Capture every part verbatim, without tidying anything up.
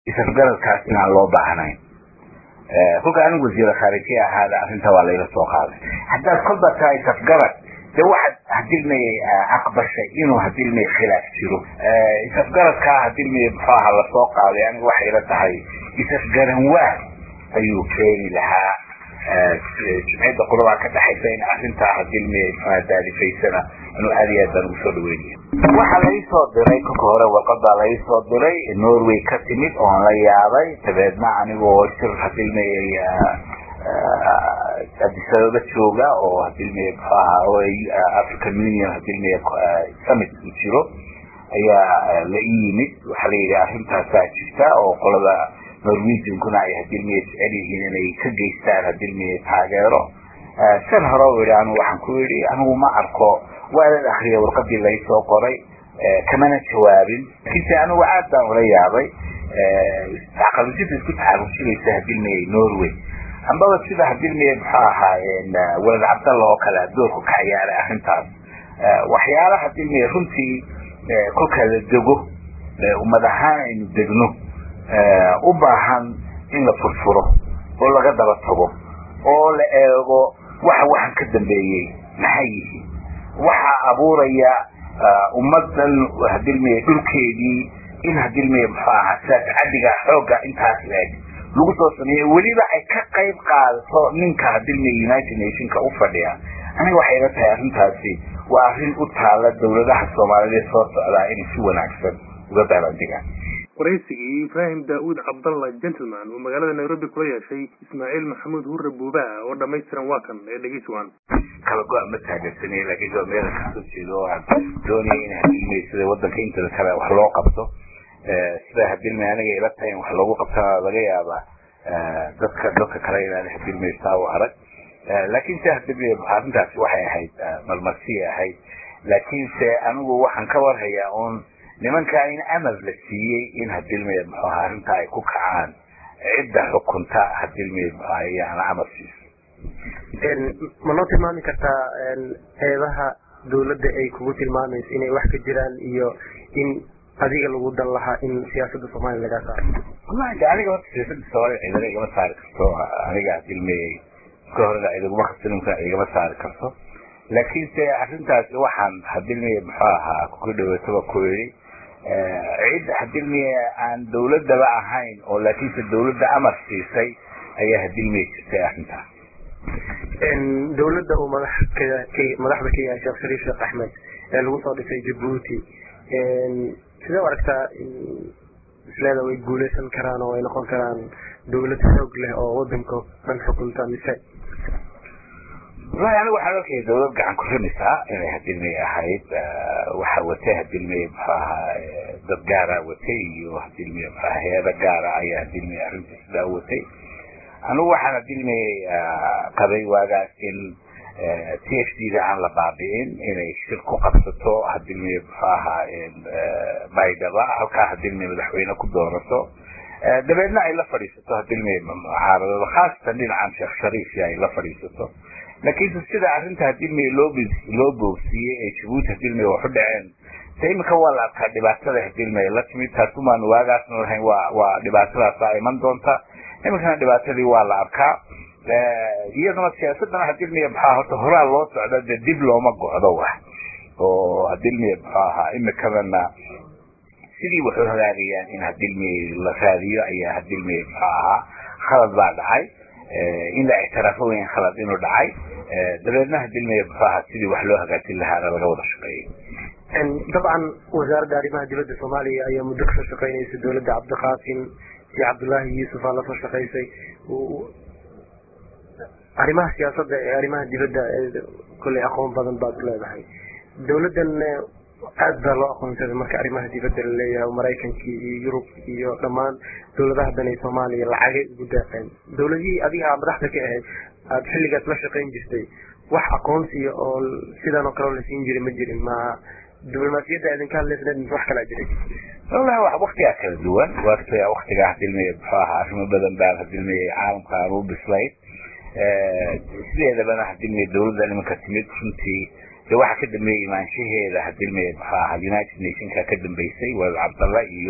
isafgarad kaasina loo baahnayn kolka anigu wasiir khaarijiye ahaada arrinta waa layla soo qaaday haddaad kolba tahay isafgarad de waxaad hadilmay aqbashay inuu hadilmay khilaaf jiro isafgaradkaa hadilmay muxuu ahaa lasoo qaaday anigu waxay ila tahay isafgaran waa ayuu keeni lahaa jimciyadda qurabaa ka dhaxaysa in arrintaa hadilmay daalifaysana inuu aad iyo aad baan ugu soo dhaweynaya waxaa laisoo diray kolka hore warqadaa laisoo diray norway ka timid oon la yaabay dabeedna anigoo shir hadilmay addis ababa jooga oo hadilmay muxuu ahaa oo african union hadilmay summit ku jiro ayaa la ii yimid waxaa la yidhi arrintaasaa jirta oo qolada norwegiankuna ay hadilmay jecel yihiin inay ka geystaan hadilmay taageero san hore u yidhi anigu waxaan ku yidhi anigu ma arko waadan akriya warqadii laysoo qoray kamana jawaabin lakiinse anigu aad baan ula yaabay aqalujinta isku taxarujinaysa hadilmay norway ambaba sida hadilmay muxuu ahaayeen walad cabdalla oo kale doorku ka ciyaaray arrintaas waxyaala hadilmay runtii kolka la dego ummad ahaan aynu degno u baahan in la furfuro oo laga daba tago oo la eego waxa waxan ka dambeeyey maxay yihiin waxa abuuraya ummadan hadilmay dhulkeedii in hadilmay muxuu ahaa saas caddiga xooga intaas leeg lagu soo sameeyay weliba ay ka qayb qaadato ninka hadilmay united nationka u fadhiya aniga waxay ila tahay arrintaasi waa arrin u taala dawladaha soomaaliyeed soo socdaa inay si wanaagsan uga daalandigaan waraysigii ibraahim daa'uud cabdalla gentleman oo magaalada nairobi kula yeeshay ismaaciil maxamuud hurre buubaa oo dhammaystiran waa kan ee dhegeysiwan kala go-a ma taageersanay laakiin waa meela kasoo jeedo oo aan doonaya in hadilmay sida waddanka intada kale wax loo qabto sida hadilmay aniga ila tahay in wax loogu qabtana laga yaabaa dadka dadka kale inaan hadilmay saa u arag laakiinse hadilmay arrintaasi waxay ahayd marmarsiya ahayd laakiinse anigu waxaan ka warhayaa oon nimankaa in amal la siiyey in hadilmay muxuu ahaa arrintaa ay ku kacaan cidda xukunta hadilmay muxuu ahaa iyaana amal siiso ma noo tilmaami kartaa eedaha dawladda ay kugu tilmaamayso inay wax ka jiraan iyo in adiga lagu dan lahaa in siyaasadda soomaaliya laga saaro wallahi de aniga horta siyaasadda soomaaliya ciidana igama saari karto aniga hadilmay ka horena idaguma khasnimka igama saari karto laakiinse arrintaasi waxaan hadilmay muxuu ahaa kuka dhaweetaba ku yidhi cid hadilmay aan dawladaba ahayn oo laakiinse dawladda amar siisay ayaa hadilmay jirtay arrintaas dawladda uu madax madaxda ka yahay sheekh shariif sheekh axmed ee lagu soo dhisay jabuuti sidee u aragtaa isleeda way guuleysan karaan oo ay noqon karaan dawlad xoog leh oo wadanka dhan xukunta mise wallahi anigu waxaan arkaya dawlad gacan ku rinaysaa inay hadilmay ahayd waxa watay hadilmay muxuu ahaa dad gaara watay iyo hadilmay muxuu ahaa hay-ada gaara ayaa hadilmay arrinta sidaa watay anigu waxaan hadilmay qabay waagaas in t f d da aan la baabi'in inay shir ku qabsato hadilmay muxuu ahaa baydhaba halkaa hadilmay madaxweyne ku doorato dabeedna ay la fadhiisato hadilmay mucaaradada khaasatan dhinacan sheekh shariif ay la fadhiisato laakiinse sida arrinta hadilmay loo loo boogsiiyey ee jabuuti hadilmay wax u dhaceen de iminka waa la arkaa dhibaatada hadilmay la timid taasumaan waagaasna lahayn waa waa dhibaatadaasa iman doonta iminkana dhibaatadii waa la arkaa iyaduna siyaasadana hadilmay maxaa horta horaa loo socda de dib looma gocdo wax oo hadilmay muxuu ahaa imikadana sidii waxu hagaagayaan in hadilmay la raadiyo ayaa hadilmay muxuu ahaa khalad baa dhacay in la ictiraafo weyn khalad inuu dhacay dabeedna hadilmay muxuu ahaa sidii wax loo hagaajin lahaana laga wada shaqeeyey dabcan wasaaradda arrimaha dibadda soomaaliya ayaa muddo kasoo shaqeynaysa dawladda cabdiqaasim iyo cabdullaahi yuusuf aa lasoo shaqaysay arrimaha siyaasadda ee arrimaha dibadda kolley aqoon badan baad leedahay dawladdan aad baa loo aqoonsaday marka arrimaha dibadda la leeyahay maraykankii iyo yurub iyo dhammaan dawladaha dan ee soomaaliya lacagay ugu daaqeen dawladihii adiga madaxda ka ahayd aada xilligaas la shaqayn jirtay wax aqoonsiya oo sidan oo kale la siin jiray ma jirin ma diblomaasiyadda idinka hadlaysneed mise wax kalaa jiray wallahi wax waktigaa kala duwan waktiga waktigaa hadilmay muxuu ahaa arrimo badan baan hadilmay caalamka aan u bislayn sideedabana hadilmay dawladda nimanka timid runtii de waxa ka dambeeyey imaanshaheeda hadilmay muxuu ahaa united nationka ka dambeysay walad cabdalla iyo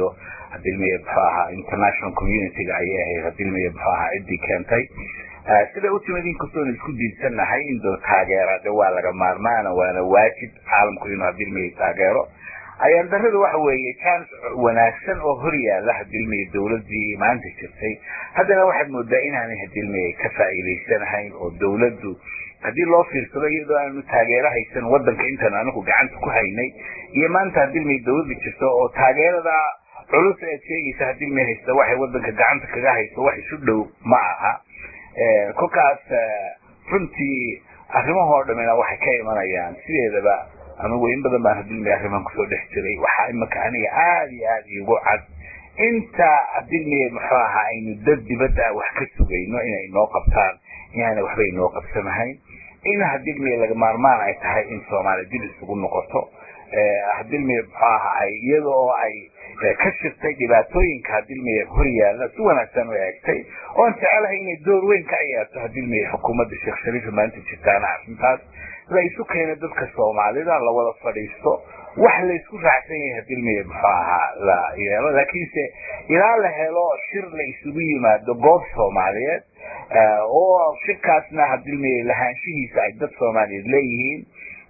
hadilmiye baaha international community ga ay ahayd hadilmiye baaha cidii keentay sida u timid in kastoo isku diidsanahay in doo taageerada waa laga maarmaan waana waajib caalamku inuu hadilmiye taageero ayaan darradu waxa weeye chance wanaagsan oo hor yaala hadilmiye dawladii maanta jirtay haddana waxaad moodaa inaanay hadilmiye ka faa'iideysanahayn oo dawladdu hadii loo fiirsado iyadoo aanu taageero haysan wadanka intaan anagu gacanta ku haynay iyo maanta hadilmiye dawladda jirto oo taageerada culus ee sheegaysa hadilmiye haysta waxay wadanka gacanta kaga hayso wax isu dhow ma aha kolkaas runtii arrimahoo dhamina waxay ka imanayaan sideedaba anigu in badan baan hadilmiye arrimahan kusoo dhex jiray waxaa imaka aniga aada iyo aada iigu cad inta hadilmiye muxuu ahaa aynu dad dibadda wax ka sugayno inay noo qabtaan inaana waxba inoo qabsanahayn in hadilmiye laga maarmaan ay tahay in soomaali dib isugu noqoto hadilmiye muxuu ahaa iyada oo ay ka shirtay dhibaatooyinka hadilmiye hor yaalla si wanaagsan u eegtay oon jecelahay inay door weyn ka ciyaarto hadilmiye xukuumadda sheekh shariif maanta jirtaana arrintaas la isu keena dadka soomaalida la wada fadhiisto wax la isku raacsan yahay hadilmiye muxuu ahaa la yeelo laakiinse ilaa la helo shir la isugu yimaado goob soomaaliyeed oo shirkaasna hadilmiye lahaanshihiisa ay dad soomaaliyeed leeyihiin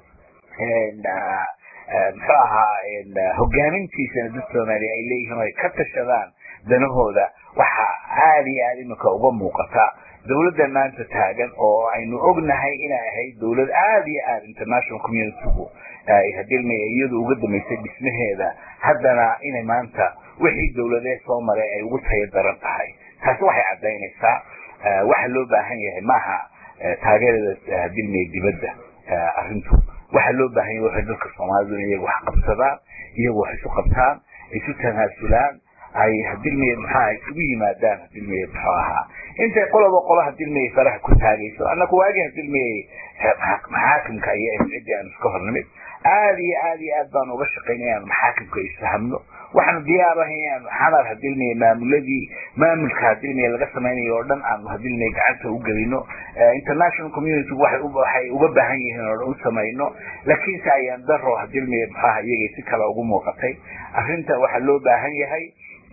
muxuu ahaa hogaamintiisana dad soomaaliya ay leeyihiin oo ay ka tashadaan danahooda waxa aada iyo aada imika uga muuqata dawladda maanta taagan oo aynu ognahay inay ahayd dawlad aada iyo aada international communitygu ay hadilmiye iyadu uga damaysay dhismaheeda haddana inay maanta wixii dawladee soo maray ay ugu tayo daran tahay taasi waxay caddaynaysaa waxa loo baahan yahay maaha taageerada hadilmiye dibadda arrintu waxa loo baahan yahay waxay dadka Soomaalidu iyagu wax qabsadaan iyagu wax isu qabtaan isu tanaasulaan ay hadilmiye maxaa isugu yimaadaan hadilmiye maxaa inta qolobo qolo hadilmiye faraha ku taagayso annagu waagi hadilmiye maxaakimka iyo cidii aan iska hornimid aad iyo aad iyo aad baan uga shaqeynayaan maxaakimka isfahamno waxaan diyaarahayn xadar hadilmiye maamuladii maamulka hadilmiye laga sameeyo oo dhan aan hadilmiye gacanta u gelino international community waxay u waxay uga baahan yihiin oo u sameeyno laakiin ayaan daro hadilmiye maxaa iyaga si kala ugu muuqatay arrinta waxa loo baahan yahay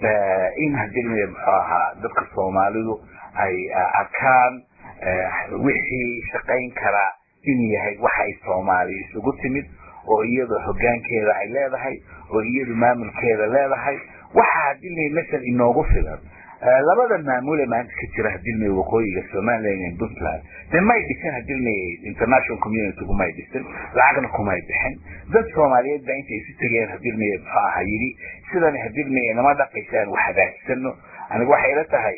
in hadilmiye maxaa dadka Soomaalidu ay arkaan wixii shaqeyn kara in yahay waxa ay Soomaali isugu timid oo iyada hoggaankeeda ay leedahay oo iyada maamulkeeda leedahay waxa hadilmiye masal inoogu filan labada maamul ee maanta ka jira hadilmiye waqooyiga Soomaaliland iyo Puntland may dhisan hadilmiye international community kuma dhisan lacagna kuma bixin dad Soomaaliyeed baa intay isu tageen hadilmiye maxaa yiri sidan hadilmiye nama dhaqaysan wax hagaagsano anigu waxay ila tahay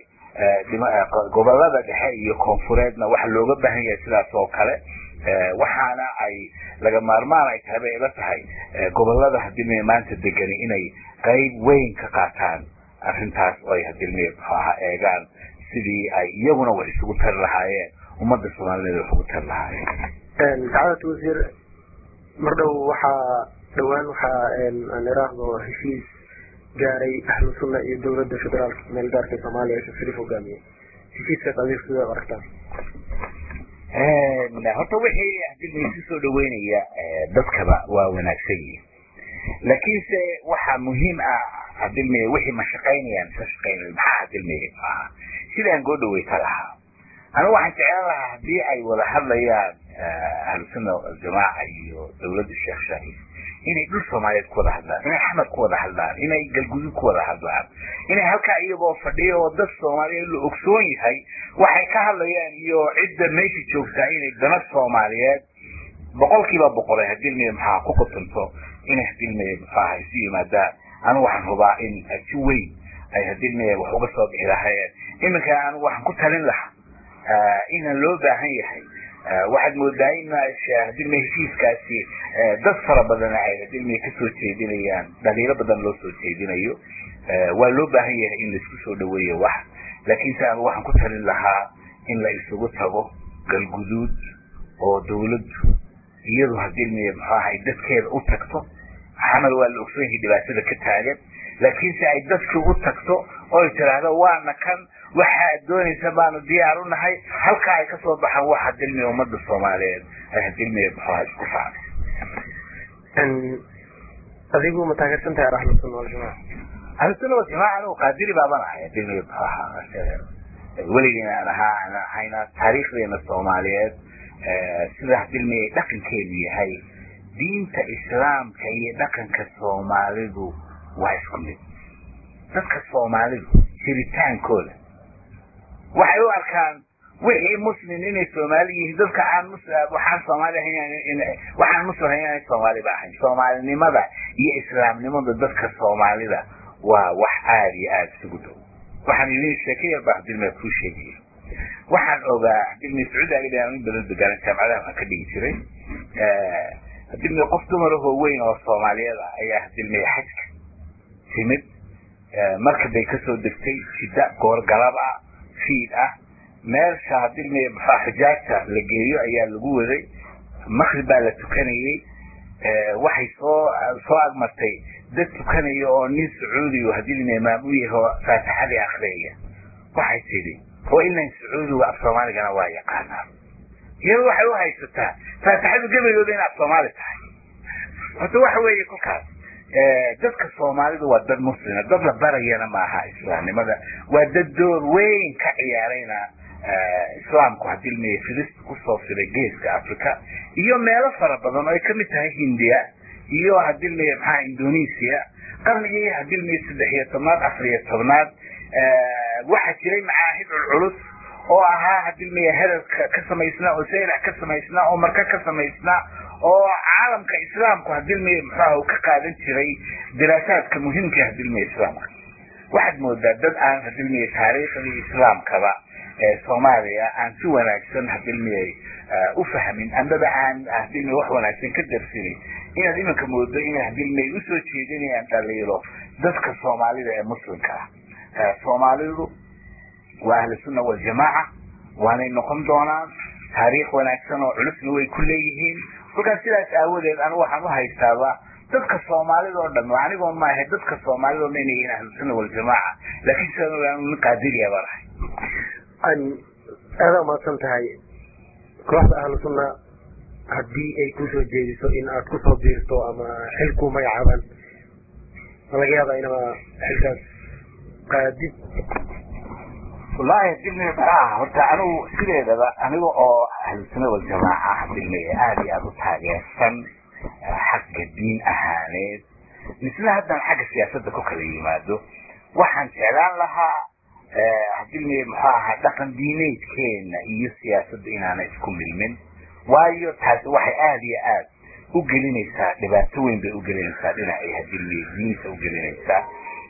gobolada dhexe iyo koonfureedna waxa looga baahan yahay sidaas oo kale waxaana ay laga maarmaan ay tahay ila tahay gobolada hadilmiye maanta degan inay qayb weyn ka qaataan arrintaas oo ay hadilmiye maxaa eegaan sidii ay iyaguna wax isugu tar lahaayeen ummadda Soomaaliyeed wax ugu tar lahaayeen saacad wasiir mardow waxa dhawaan waxa aan iraahdo heshiis gaaray ahlu sunna iyo dawladda federaalka meel gaarka Soomaaliya ee shariif hogaamiye heshiiska qadiis sida aragtaan ee horta wixii hadilmiye soo dhaweynaya dadkaba waa wanaagsan yihiin laakiin se waxa muhiim ah hadilmiye wixii ma shaqeynayaan shaqeynayaan maxaa hadilmiye sidaan go dhaweyta lahaa anigu waxaan jeclaan lahaa haddii ay wada hadlayaan ahlu sunna jamaa iyo dawladda sheekh shariif inay dhul Soomaaliyeed ku wada hadlaan inay xamad ku wada hadlaan inay galgudud ku wada hadlaan inay halka iyagoo fadhiyo oo dad Soomaaliyeed la ogsoon yahay waxay ka hadlayaan iyo cidda meesha joogta inay dana Soomaaliyeed boqolkiiba boqol hadilmiye maxaa ku qotonto inay hadilmiye maxaa isu yimaadaan anigu waxaan hubaa in si weyn ay hadilmiye wax uga soo bixi lahaayeen iminka anigu waxaan ku talin lahaa in loo baahan yahay waxaad moodaa in hadilmiye heshiiskaasi dad fara badan ay hadilmiye ka soo jeedinayaan dhaliilo badan loo soo jeedinayo waa loo baahan yahay in la isku soo dhaweeyo wax laakiin se anigu waxaan ku talin lahaa in la isugu tago galguduud oo dawladdu iyadu hadilmiye maxaa ay dadkeeda u tagto xamal waa la ogsoon yahay dhibaatada ka taagan laakiin se ay dadku u tagto oo tiraahdo waana kan waxa doonaysa baanu diyaar u nahay halka ay ka soo baxaan waxa hadilmiye ummadda Soomaaliyeed ay hadilmiye maxaa isku faacay adigu ma taageersantahay ahlu sunna wal jamaa أهل السنة والجماعة أنا وقادري بابنا هدلمي بصراحة ولينا أنا أنا هنا تاريخ بين الصوماليات سيدا هدلمي لكن كيمي هاي دين كإسلام كي لكن كالصوماليدو وايسكم dadka Soomaalidu jiritaankooda waxay u arkaan wixii muslim inay Soomaali yihiin dadka aan muslim waxaan Soomaali ahayn waxaan muslim ahayn Soomaali baahan Soomaalinimada iyo islaamnimada dadka Soomaalida waa wax aad iyo aad isugu dhow waxaan idin sheekay baahdilma ku sheegay waxaan ogaa in Sacuudi Arabiya in badan degan jaamacadaha ka dhigi jiray ee hadii qof dumar oo weyn oo Soomaaliyeed ayaa hadilmay xajka timid markabay ka soo degtay sida goor galab ah fiid ah meel shaadilmay xajaajta la geeyo ayaa lagu waday maghrib la tukanayay waxay soo soo agmartay dad tukanayo oo nin Sacuudi oo hadilmay imaam u yahay faatixada akhriya waxay tiri oo in Sacuudi waa Soomaaliga waa yaqaana iyadoo waxay u haysataa faatixada gabayooda in Soomaali tahay waxa wax weeye kulkaas dadka Soomaalidu waa dad muslim dad la barayana ma aha islaamnimada waa dad door weyn ka ciyaarayna islaamku hadilmay Filistin ku soo fiday geeska Afrika iyo meelo fara badan oo ay ka mid tahay Hindiya iyo hadilmay maxaa Indonesia qarnigii hadilmay saddex iyo tobnaad afar iyo tobnaad waxa jiray macaahid culus oo ahaa hadilmay heerka ka samaysna oo sayra ka samaysna oo marka ka samaysna oo caalamka islaamku hadilmay maxaa ka qaadan jiray diraasaadka muhiimka hadilmay islaamka waxad moodaa dad aan hadilmay taariikhda islaamka ba ee Soomaaliya aan si wanaagsan hadilmay u fahmin andaba aan hadilmay wax wanaagsan ka darsinay in imanka moodo in hadilmay u soo jeedinayaan dhaliilo dadka Soomaalida ee muslimka ah Soomaalidu waa ahlu sunna wal jamaa waana noqon doonaan taariikh wanaagsan oo culusna way ku leeyihiin marka sidaas aawadeed aan waxaan u haystaaba dadka Soomaalida oo dhan anigoo ma ahay dadka Soomaalida oo inay yihiin ahlu sunna wal jamaa laakiin sidoo qaadiriya barahay an ada ma santahay kooxda ahlu sunna haddii ay ku soo jeediso in aad ku soo biirto ama xilku magacaaban laga yaabaa inaba xilkaas qaadid والله hadilmay baa horta anigu sideedaba aniga oo ahlu sunna wal jamaa hadilmay aad iyo aad u taageersan xagga diin ahaaneed misla hadan xagga siyaasadda ku kala yimaado waxaan jeclaan lahaa hadilmay maxaa dhaqan diineedkeena iyo siyaasadda inaana isku milmin waayo taas waxay aad iyo aad u gelinaysaa dhibaato weyn bay u gelinaysaa dhinaca hadilmay diinta u gelinaysaa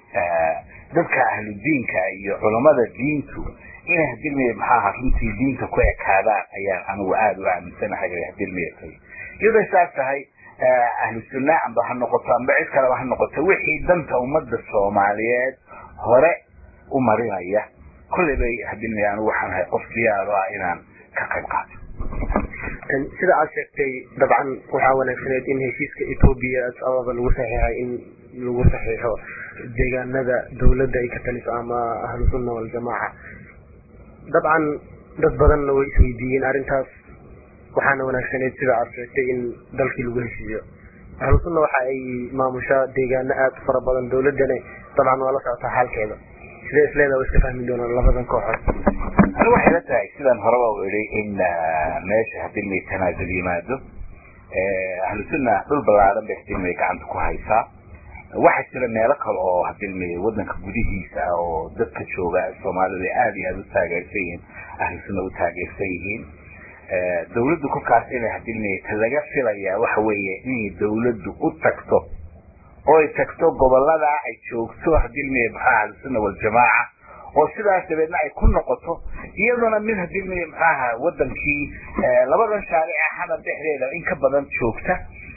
dadka ahlu diinka iyo culimada diintu in hadilmay maxaa runtii diinta ku ekaadaan ayaan anigu aad u aaminsanahay hadilmay iyadoo saas tahay ahlu sunna amba ha noqoto amba cid kale ha noqoto wixii danta ummadda Soomaaliyeed hore u marinaya kulli bay hadilmay anigu waxaan hay qof diyaar ah inaan ka qayb qaato sida aad sheegtay dabcan waxa wanaagsaneed in heshiiska Ethiopia sababa lagu saxiixay in lagu saxiixo deegaanada dawladda ay ka taliso ama ahlu sunna wal jamaa dabcan dad badan way isweydiiyeen arintaas waxaana wanaagsaneed sida aad sheegtay in dalkii lagu heshiiyo ahlu sunna waxa ay maamusha deegaano aad fara badan dawladana dabcan waa la socotaa xaalkeeda sida isleeda way iska fahmi doonaan labadan kooxood anigu waxay la tahay sidaan horeba u idhi in meesha hadilmay tanaazul yimaado ahlu sunna dhul ballaaran bay hadilmay gacanta ku haysaa waxa jira meelo kale oo hadilmay wadanka gudihiisa oo dadka jooga Soomaalida aad iyo aad u taageersan yihiin ahlu sunna u taageersan yihiin dawladdu ku kaashay hadilmay laga filayaa waxa weeye in dawladdu u tagto oo ay tagto gobolada ay joogto hadilmay ahlu sunna wal jamaa oo sidaas dabeedna ay ku noqoto iyaduna mid hadilmay maxaa wadankii labadan shaaric ahana dhexdeeda in ka badan joogta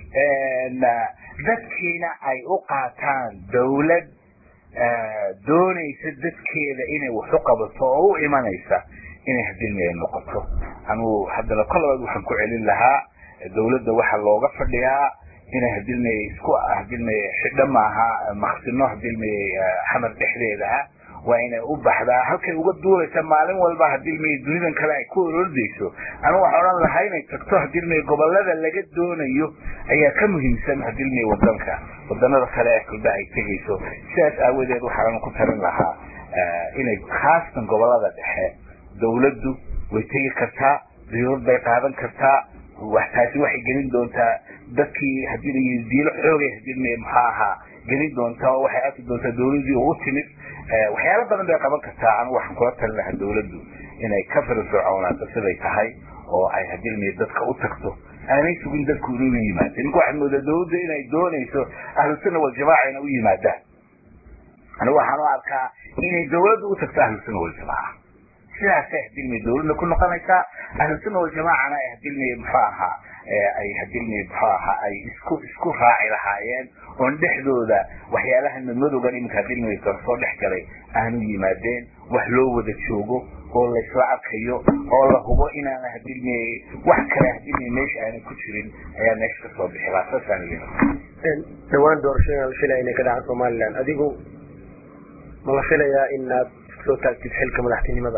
dadkiina ay u qaataan dawlad doonaysa dadkeeda inay wax u qabato oo u imanaysa inay hadilmay noqoto anu hadda kala waxaan ku celin lahaa dawladda waxa looga fadhiyaa inay hadilmay isku hadilmay xidha maaha maqsino hadilmay xamar dhexdeeda waa inay u baxdaa halkay uga duulaysa maalin walba haddii ilmihi dunidan kale ay ku orordayso anu waxaa odhan lahaa inay tagto haddii ilmihi gobolada laga doonayo ayaa ka muhiimsan haddii ilmihi wadanka wadanada kale ee kulba ay tegayso sidaas aawadeed waxaan ku tarin lahaa inay khaasatan gobolada dhexe dawladdu way tegi kartaa diyuurad bay qaadan kartaa waxtaasi waxay gelin doontaa dadkii haddii diilo xoogay haddii maxaa ahaa gelin doontaa oo waxay arki doontaa dawladii oo u timid waxyaalo badan bay qaban kartaa anigu waxaan kula talin lahaa dawladdu inay ka firfircoonaato siday tahay oo ay haddii dadka u tagto aanay sugin dadku inuu yimaado ninka waxaad moodaa dawladda inay doonayso ahlu sunna waljamaaca inay u yimaadaan anigu waxaan u arkaa inay dawladdu u tagto ahlu sunna waljamaaca sidaasay hadilmi dawladna ku noqonaysaa ahlu sunna waljamaacana ay hadilmi muxuu ahaa ay hadilmi muxuu ahaa ay isku isku raaci lahaayeen oon dhexdooda waxyaalaha madmadowgan iminka hadilmi soo dhex galay aanu yimaadeen wax loo wada joogo oo laysla arkayo oo la hubo inaana hadilmi wax kale hadilmi meesha aanay ku jirin ayaa meesha kasoo bixi lahaa saasaan leeyahay dhawaan doorashada la filaya inay ka dhacaan somaliland adigu ma la filayaa inaad soo taagtid xilka madaxtinimada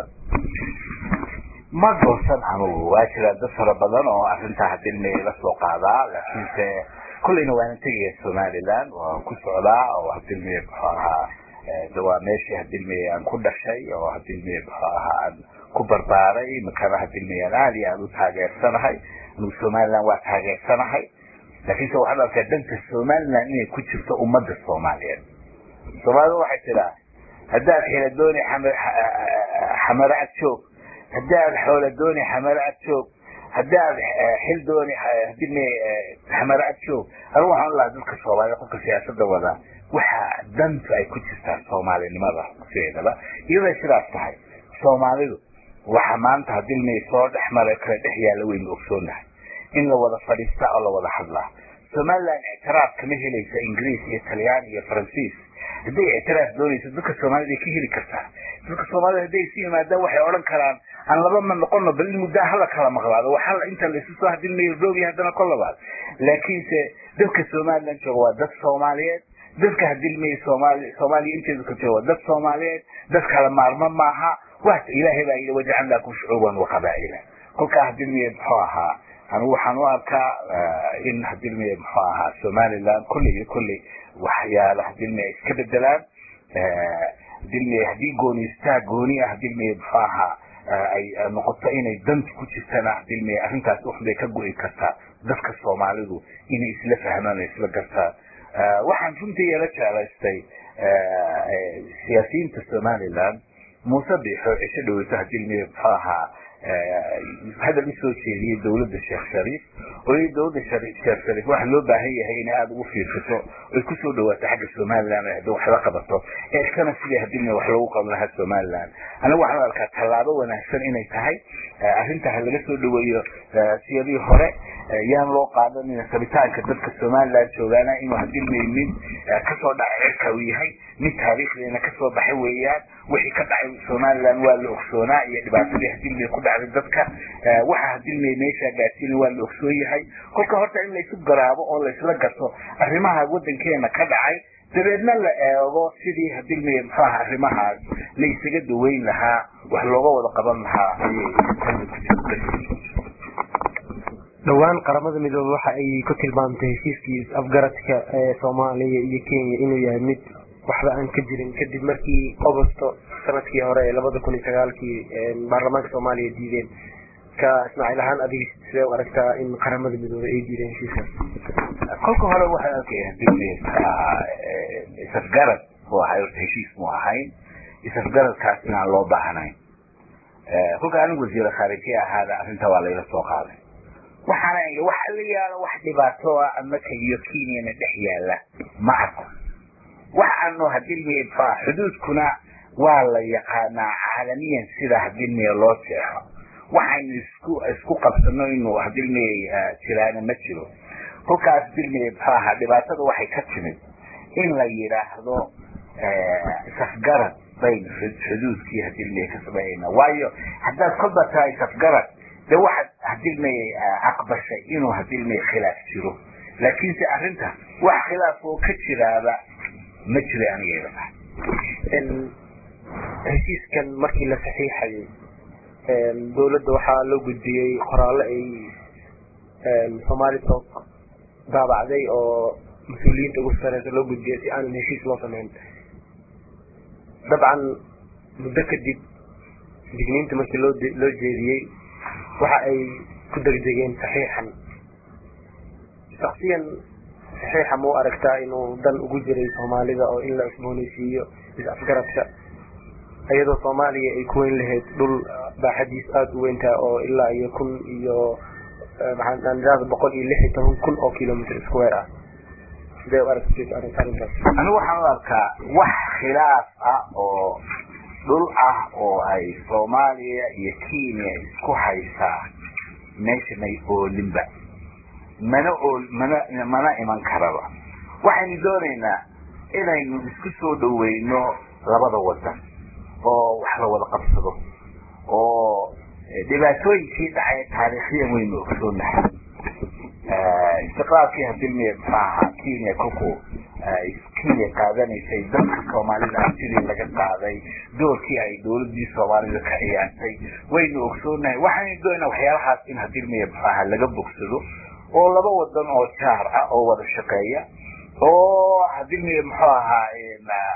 ma doorsan anugu waa jira dad fara badan oo arrintaa hadilmi la soo qaadaa laakiinse kulleyna waana tegaya somaliland waan ku socdaa oo hadilmi muxuu ahaa dawaa meeshii hadilmi aan ku dhashay oo hadilmi muxuu ahaa aan ku barbaaray makana hadilmi aan aad iyo aad u taageersanahay anugu somaliland waa taageersanahay laakiinse waxaad arkaa dhanka somaliland inay ku jirto ummadda soomaaliyeed soomaalida waxay tiraa haddaad xila dooni xamaro ad joog haddaad xoola dooni xamaro ad joog haddaad xil dooni hadilmi xamaro ad joog anigu waxaan lahaa dadka soomaalida qofka siyaasada wada waxa dantu ay ku jirtaa soomaalinimada sideedaba iyaday sidaas tahay soomaalidu waxa maanta hadilmi soo dhex maray kala dhex yaala weynu ogsoonahay in la wada fadhiista oo la wada hadlaa somaliland ictiraaf kama helaysa ingiriis iyo talyaani iyo faransiis hadday ictiraaf doonayso dadka soomaalida ka heli kartaa dadka soomaalida hadday isu yimaadaan waxay odhan karaan aan laba ma noqono bal in muddaa hala kala maqlaado waxaa inta la isu soo hadilmayo roogi haddana kol labaad laakiinse dadka somaliland jooga waa dad soomaaliyeed dadka hadilmayo soomaali soomaaliya inteeda ka jooga waa dad soomaaliyeed dad kala maarma maaha wax ilaahay baa yidhi wajacalnaakum shucuuban wa qabaa'ila kolkaa hadilmayo muxuu ahaa anigu waxaan u arkaa in hadilmayo muxuu ahaa somaliland kulli iyo kulli waxyaala hadilmi ay iska bedelaan hadilmi haddii gooniistaa gooni ah hadilmi muxuu ahaa ay noqoto inay danta ku jirtana hadilmi arrintaas wax bay ka go'i kartaa dadka soomaalidu inay isla fahmaan oo isla gartaan waxaan runtii yala jeclaystay siyaasiyiinta somaliland muuse biixo cisho dhaweyso hadilmi muxuu ahaa hadal usoo jeediyey dawladda sheekh shariif oo dawladda sheekh shariif waxa loo baahan yahay inay aada ugu fiirsato oy kusoo dhawaato xagga somaliland hadii wax la qabato eeskana sidii hadilmi wax loogu qaban lahaa somaliland anigu waxaan arkaa tallaabo wanaagsan inay tahay arrinta ha laga soo dhaweeyo siyadii hore yaan loo qaadanin kabitaanka dadka somaliland joogaana inuu hadilmi mid kasoo dhacay cirka uu yahay mid taariikhdeena kasoo baxay weeyaan wixii ka dhacay somaliland waa la ogsoonaa iyo dhibaatadii hadilmi ku dhacday dadka waxa hadilmi meesha gaarsiina waa la ogsoon yahay kolka horta in laysu garaabo oo laysla garto arrimaha wadankeena ka dhacay dabeedna la eego sidii hadilmi muxuu ahaa arrimahaas la isaga daweyn lahaa wax looga wada qaban lahaa dhawaan qaramada midoobe waxa ay ku tilmaamtay heshiiskii afgaradka ee soomaaliya iyo kenya inuu yahay mid waxba aan ka jirin kadib markii ogosto sanadkii hore ee labada kun iyo sagaalkii baarlamaanka soomaaliya diideen ka ismaaciil ahaan adiga sidee u aragtaa in qaramada midoobe ay diideen heshiiskaas kolka hore waxaan arkaya hadilmi isafgarad oo ahay horta heshiis mu ahayn isafgaradkaas inaan loo baahnayn kolka anigu wasiir khaarijiye ahaada arrinta waa layla soo qaaday waxaana waxa la yaalo wax dhibaato ah amaka iyo kenyana dhex yaala ma arko waxaanu hadilmi xuduudkuna waa la yaqaanaa caalamiyan sida hadilmi loo jeexo waxaynu isku isku qabsano inuu hadilmi jiraana ma jiro kolkaas hadilmi maxaa dhibaatada waxay ka timid in la yiraahdo safgarad bayn xuduudkii hadilmi ka sameeyna waayo haddaad kolba tahay safgarad de waxaad hadilmi aqbashay inuu hadilmi khilaaf jiro laakiinse arrinta wax khilaaf oo ka jiraaba ma jiro aniga heshiiskan markii la saxiixayay dowladda waxaa loo gudbiyey qoraallo ay Somali Talk daabacday oo mas-uuliyiinta ugu sareysa loo gudbiyey si aanan heshiis loo sameyn. dabcan muddo kadib digniinta markii loo loo jeediyey waxa ay ku degdegeen saxiixan. shakhsiyan saxiixa ma u aragtaa inuu dan ugu jiray Soomaalida oo in la isboonaysiiyo is-afgaradka iyadoo Soomaaliya ay ku weyn lahayd dhul baaxadiis aad u weyntaa oo ilaa iyo kun iyo maxaan raad boqol iyo lix iyo toban kun oo kilomitir square ah. sidee u aragtaa arrintaas? anigu waxaan u arkaa wax khilaaf ah oo dhul ah oo ay Soomaaliya iyo Kenya isku haysaa meesha may oolinba mana ool mana mana iman karaba. waxaan doonaynaa inaynu isku soo dhaweyno labada wadan oo wax la wada qabsado oo dhibaatooyinkii dhacay taariikhiyan weynu ogsoonahay. istiqlaalkii hadilmiye maxaa Kenya kolku Kenya qaadanaysay dadka Soomaalida sidii laga qaaday doorkii ay dowladii Soomaalida ka ciyaartay waynu ogsoonahay. waxaan doonaynaa waxyaalahaas in hadilmiye maxaa laga bogsado oo laba wadan oo jaar ah oo wada shaqeeya oo hadilmiye maxaa ahaa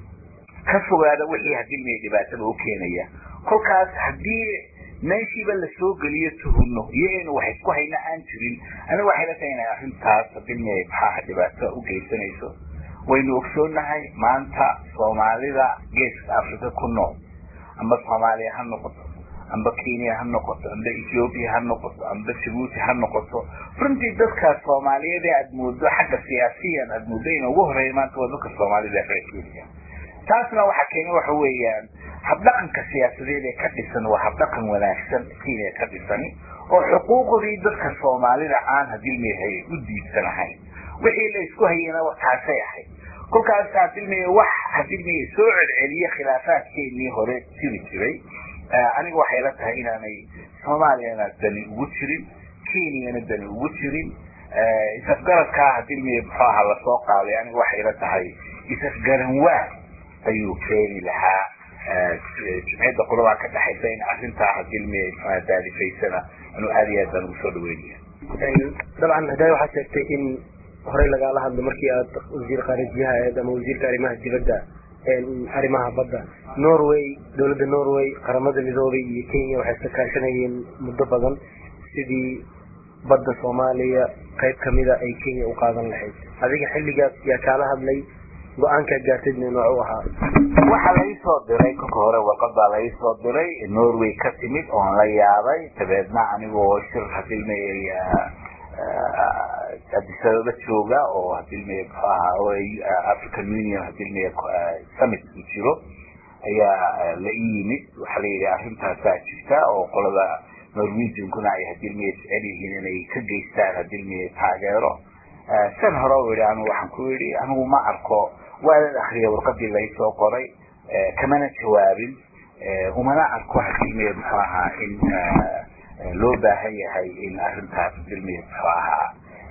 ka fogaada wixii hadilmiye dhibaatada u keenaya. kolkaas hadii meeshiiba la soo geliyo tuhunno iyagana wax isku hayna aan jirin aniga waxay la tahay inay arrintaas hadilmiye maxaa dhibaato u geysanayso. waynu ogsoonahay maanta Soomaalida geeska Afrika ku nool amba Soomaaliya ha noqoto amba Kenya ha noqoto amba Ethiopia ha noqoto amba Djibouti ha noqoto runtii dadka Soomaaliyeed aad moodo xagga siyaasiyan aad moodo inay ugu horeeyaan maanta dadka Soomaalida ee Kenya. taasna waxa keenay waxa weeyaan habdhaqanka siyaasadeed ee ka dhisan waa habdhaqan wanaagsan Kenya ka dhisan oo xuquuqdii dadka Soomaalida aan hadilmiye u diidsanahay wixii la isku hayna waxaasay ahay. kolkaas hadilmiye wax hadilmiye soo celceliya khilaafaadkeenii hore jiri jiray aniga waxay la tahay inaanay Soomaaliyana dani ugu jirin Kenyana dani ugu jirin. isafgaradka hadilmiye maxaa la soo qaaday aniga waxay la tahay isafgaran waa ayuu keeni lahaa jimciyadda qolada ka dhaxaysa in arrintaa hadilmiye maxaa daalifaysana inuu aad iyo aad baan ugu soo dhaweynayaa. dabcan haday waxaad sheegtay in horey lagala hadlo markii aad wasiir khaarijiyaha ahayd ama wasiirka arrimaha dibadda arrimaha badda. Norway dowladda Norway qaramada midoobay iyo Kenya waxay ka kaashanayeen muddo badan sidii badda Soomaaliya qayb kamida ay Kenya u qaadan lahayd. adiga xilligaas yaa kala hadlay go'aanka gaartayna nooc ahaa? waxa la soo diray ka hore warqada la soo diray Norway ka timid oo la yaabay tabeedna anigoo shir hadilmay adisababa jooga oo hadilmay oo African Union hadilmay summit jiro ayaa la yimid waxa la yiraahdaa arrintaas jirta oo qolada Norwegian kuna ay hadilmay celihiin inay ka geystaan hadilmay taageero. san hore weeyaan waxaan ku yiri anigu ma arko waalid akhriya warqadii la soo qoray kamana jawaabin umana arko hadilmay maxaa in loo baahan yahay in arrintaas hadilmay maxaa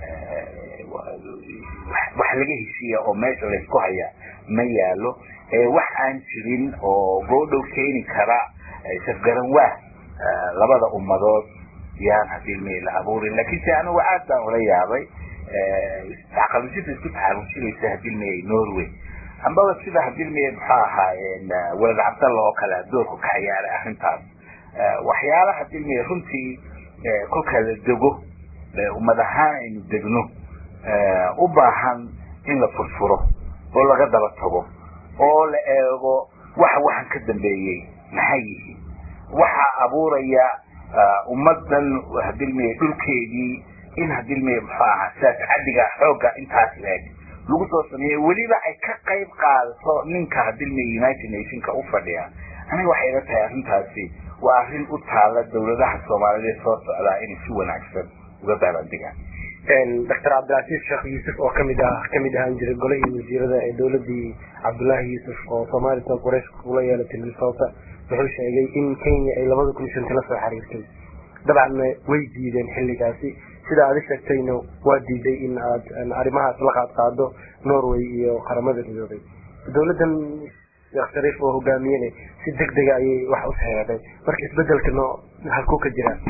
wax laga heshiiyo oo meesha la isku haya ma yaalo wax aan jirin oo go'do keeni kara safgaran waa labada ummadood yaan hadilmay la abuurin. laakiin si anigu aad baan ula yaabay aqalishada isku taxaruushaysa hadilmay Norway amba sida hadilmay maxaa ahaayeen walad Cabdallah oo kala doorku ka ciyaaray arrintaas. waxyaalaha hadilmay runtii kolka la dego ummadahaan aynu degno u baahan in la furfuro oo laga daba tago oo la eego waxa waxan ka dambeeyay maxay yihiin waxa abuuraya ummadan hadilmay dhulkeedii in hadilmay maxaa saas cadiga xooga intaas leeg lagu soo sameeyay waliba ay ka qayb qaadato ninka hadilmay United Nations u fadhiya. aniga waxay la tahay arrintaasi waa arrin u taala dawladaha Soomaaliyeed soo socda in si wanaagsan uga baalandigaan. Doctor Abdulaziz Sheekh Yusuf oo kamid ah kamid ahaan jiray golihii wasiirada ee dawladii Abdullahi Yusuf oo Soomaalida Quraysh kula yeelatay Minnesota wuxuu sheegay in Kenya ay labada kun iyo shan la soo xiriirtay. dabcan way diideen xilligaasi sida aad sheegtayna waa diiday in aad arrimahaas la qaad qaado Norway iyo qaramada midoobay. dawladdan sheekh shariif oo hogaamiyay si degdeg ah ay wax u saxeexday marka isbedelka noo halku ka jira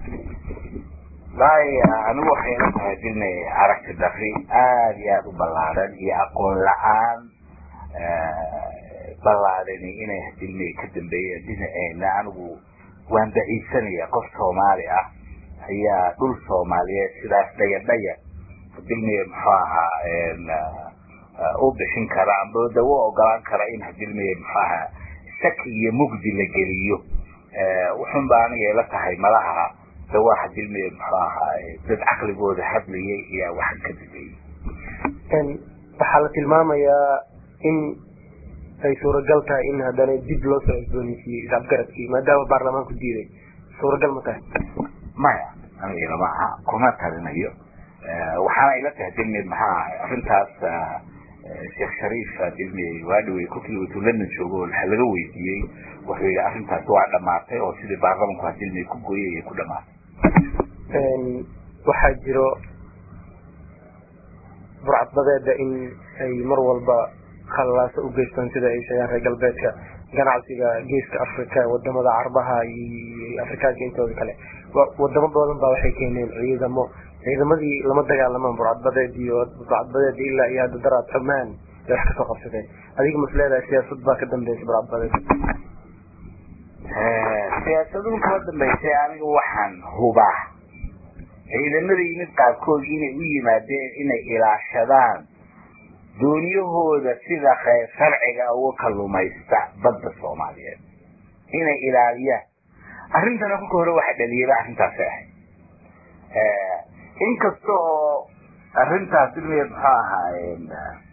باي أنا وحين هديني عرفت دفي آه يا أبو بلادن يا أقول الآن بلادني إنه هديني كدم بي دينا إيه أنا وان بعيد سنة قف صوماليا هي دول صوماليا سلاس ديا ديا هديني محاها إن أو بشين كرام بدو وقران كرائن هديني محاها سكي مجدي لجريو وحن باني يلتهي ملاها سواء حد المية محاها دد عقل بود حبلي يا واحد كذبي كان بحالة الماما يا إن أي صورة قلتها إن هذا جد لو سأزوني في زبقرت في ما داوى برلمان كديري صورة قل متى ما يا أنا إلى معها كمات هذا نيو وحانا إلى تهدمي معها أفنتاس الشيخ شريف هدمي وادوي كوكي وتولن نشوفه الحلقوي دي وحوي أفنتاس وعد معطي وسيدي برلمان كهدمي كوكوية يكون معطي waxaa jiro burcadbadeeda in ay mar walba khallaaso u geystaan sida ay sheegaan reer galbeedka ganacsiga geeska afrika wadamada carbaha iyo afrikaanka intooda kale wadamo badan baa waxay keeneen ciidamo ciidamadii lama dagaalamaan burcadbadeed iyo burcadbadeed ilaa iyo hadda daraad xumaan ay wax kasoo qabsadeen adiga masleedahay siyaasad baa ka dambeysay burcadbadeed siyaasadun kala dambeysay aniga waxaan hubaa ciidamadii yimid qaabkood inay u yimaadeen inay ilaashadaan dooniyahooda sida khayr sharciga uga kalluumaysta badda Soomaaliyeed inay ilaaliyaan arrintana ku hore waxa dhaliyay arrintaas ah ee inkastoo arrintaas dibneed maxaa ahaayeen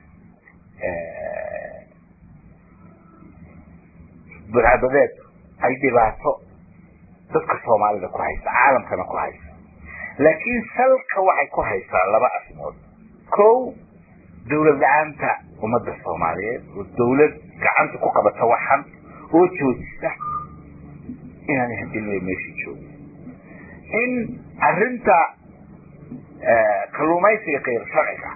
ee burcadbadeed ay dhibaato dadka Soomaalida ku haysta caalamkana ku haysta laakiin salka waxay ku haysaa laba asmood kow dawlad gacanta ummadda Soomaaliyeed oo dawlad gacanta ku qabata waxan oo joogta inaan hadilay meeshii joogo in arrinta kalluumaysiga qeyr sharciga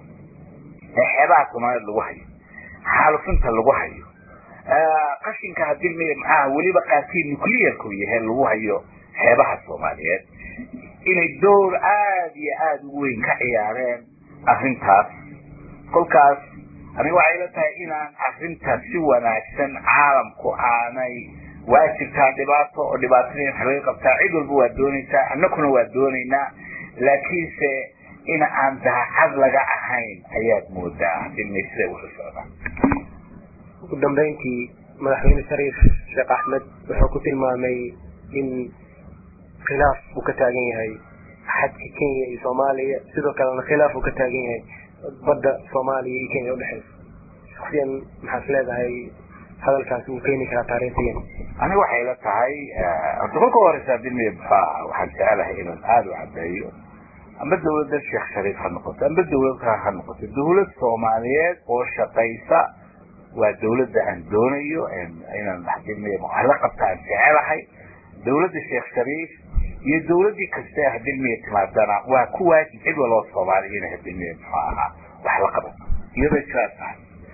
ee xeebaha Soomaaliyeed lagu hayo xaalufinta lagu hayo qashinka hadilay maxaa waliba qaasiin nuclear-ku yahay lagu hayo xeebaha Soomaaliyeed inay door aad iyo aad u weyn ka ciyaareen arrintaas kolkaas aniga waxay la tahay inaan arrintaas si wanaagsan caalamku aanay waajibtaa dhibaato oo dhibaatadii xalay qabtaa cid walba waa doonaysaa annaguna waa doonaynaa laakiinse in aan daacad laga ahayn ayaad moodaa hadii sida uu socdaa ugu dambeyntii madaxweyne shariif sheekh axmed wuxuu ku tilmaamay in khilaaf uu ka taagan yahay xadka Kenya iyo Soomaaliya sidoo kalena khilaaf uu ka taagan yahay badda Soomaaliya iyo Kenya u dhaxaysa shakhsiyan maxaa leedahay hadalkaas uu keeni karaa taariikhiyan aniga waxay la tahay dadka horeysa dilmiye baa waxaan jecelahay inaan aad u cadeeyo amba dawladda Sheekh Shariif ha noqoto amba dawladda ha noqoto dawlad Soomaaliyeed oo shaqaysa waa dawladda aan doonayo inaan dilmiye la qabtaan jecelahay dawladda Sheekh Shariif iyo dawladii kasta hadilmiye timaadana waa ku waajib cid walba Soomaaliyeed inay hadilmiye maxaa wax la qabato iyada jaata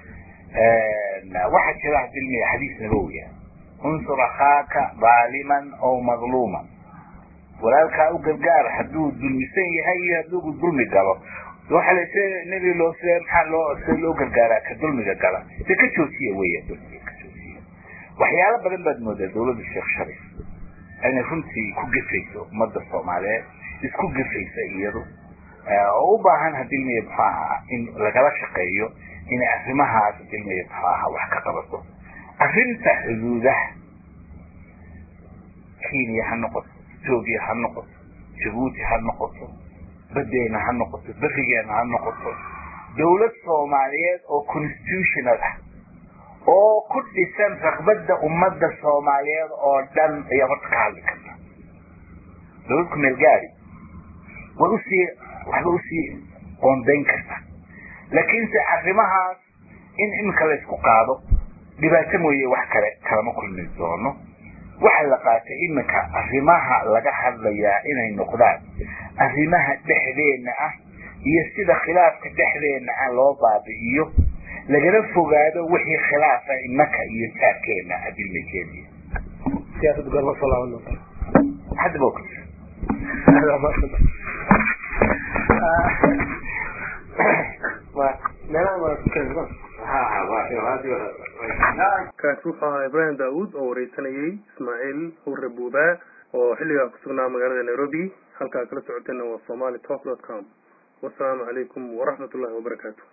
ee waxa jira hadilmiye xadiis nabawiya unsur akhaka zaliman aw mazluman walaalka u gargaar haduu dulmisan yahay haduu dulmi galo waxa la sheegay nabi loo sheegay maxaa loo si loo gargaara ka dulmiga gala si ka joosiye weeye waxyaalo badan baad moodaa dawladda Sheekh Shariif أنا فهمتي كجفيسو مدة الصومالية إسكو جفيسة إيرو أو بعهن هديني يبحاها إن لقلا شقيو إن أفهمها هديني يبحاها وحكا قبضو أفهمت حدوده كيني هنقص توقي هنقص جبوتي هنقص بدينا هنقص بفقينا هنقص دولة الصومالية أو كونستيوشنال oo ku dhisan raqbada ummadda Soomaaliyeed oo dhan ay hortaali kartaa dawladku meel gaari waa u sii waxa u sii qoondayn kartaa laakiin si arrimahaas in imka la isku qaado dhibaato mooyee wax kale kalama kulmi doono waxa la qaatay imka arrimaha laga hadlayaa inay noqdaan arrimaha dhexdeena ah iyo sida khilaafka dhexdeena ah loo baabi'iyo lagana fogaado wixii khilaafa innaka iyo taarkeena adilmekeena siyaasadda goorma soo laaban doonta hadda bokr kaasi wuxuu ahaa ibraahim daauud oo wareysanayay ismaaciil hurre buubaa oo xilligaa ku sugnaa magaalada nairobi halkaa kala socotayna waa somali talk dot com wasalaamu calaykum waraxmat ullahi wabarakaatu